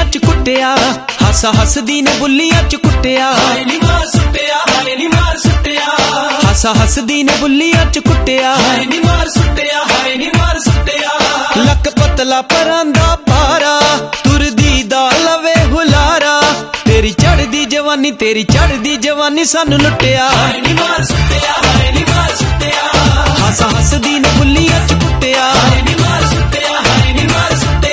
बुल्लियां च कुट्टिया, हासा हसदी ने बुल्लियां च कुट्टिया, हाय नी मार सुट्टिया, हाय नी मार सुट्टिया, हासा हसदी ने बुल्लियां च कुट्टिया, हाय नी मार सुट्टिया, हाय नी मार सुट्टिया। लक पतला परांदा पारा, तुरदी दा लवे हुलारा, तेरी चढ़दी जवानी, तेरी चढ़दी जवानी सानू लुटिया, हाय नी मार सुट्टिया, हाय नी मार सुट्टिया, हासा हसदी ने बुल्लियां च कुट्टिया, हाय नी मार सुट्टिया, हाय नी मार सुट्टिया।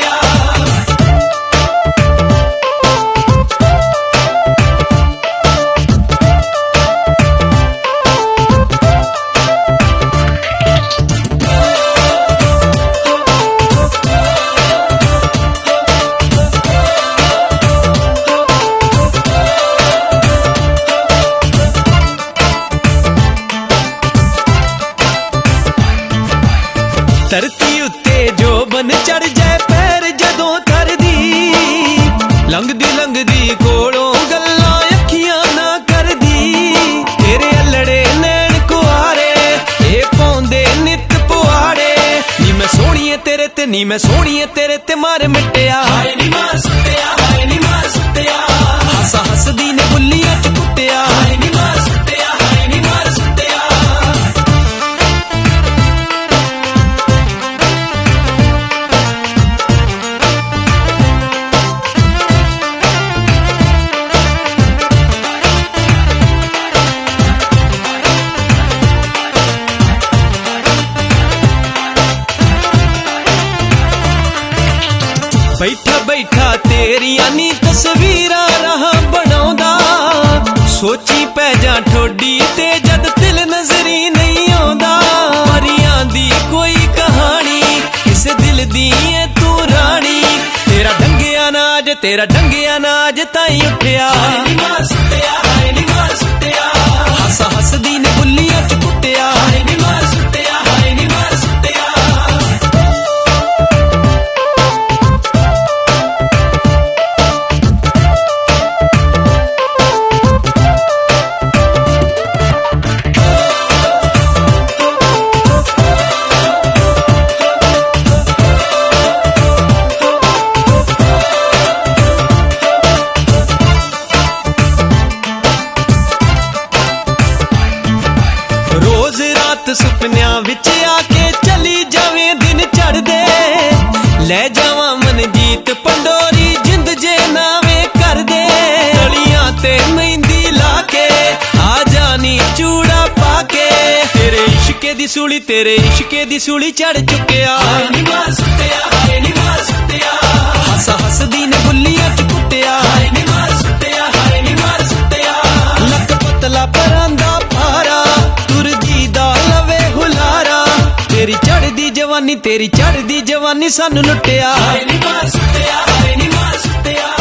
धरती उत्ते जो बन चढ़ जाए पैर जदों थरदी, लंघदी लंघदी कोलों गल्लां अखियां ना करदी, तेरे अल्लड़े नैन कुआरे ए पौंदे नित पुआड़े, नी मैं सोहणिए तेरे ते, नी मैं सोहणिए तेरे ते मार मिटिया, हाय नी मार सुट्टिया, हाय नी मार सुट्टिया, हासा हसदी ने बुल्लियां च कुट्टिया, हाय नी मार सुट्टिया, हाय नी मार सुट्टिया। बैठा बैठा तेरिया नी तस्वीरां राह बनाउंदा, सोची पै जा ठोडी ते जद दिल नजरी नहीं आउंदा, परियां दी कोई कहानी किस दिल दी ऐ तू रानी, तेरा ढंगिया नाज, तेरा ढंगिया नाज ताई उठिया, हाय नी मार सुट्टिया, हाय नी मार सुट्टिया, हासा हसदी ने बुल्लियां च कुट्टिया, हाय नी मार सुट्टिया, हाय नी मार सुट्टिया। सुपनियां विच आके चली जावे दिन चढ़दे, ले जावा मन जीत पंडोरी जिंद जे नावे कर दे, गलियां ते मेहंदी लाके आ जानी चूड़ा पाके, तेरे इश्के दी सूली, तेरे इश्के दी सूली चढ़ चुकिया, हाय नी मार सुट्टिया, हाय नी मार सुट्टिया, हासा हसदी ने बुल्लियां च कुट्टिया, हाय नी मार सुट्टिया, हाय नी मार सुट्टिया। लक पतला परांदा पारा, तुरदी दा लवे हुलारा, तेरी चढ़दी जवानी, तेरी चढ़दी जवानी सानू लुटिया, हाय नी मार सुट्टिया, हाय नी मार सुट्टिया।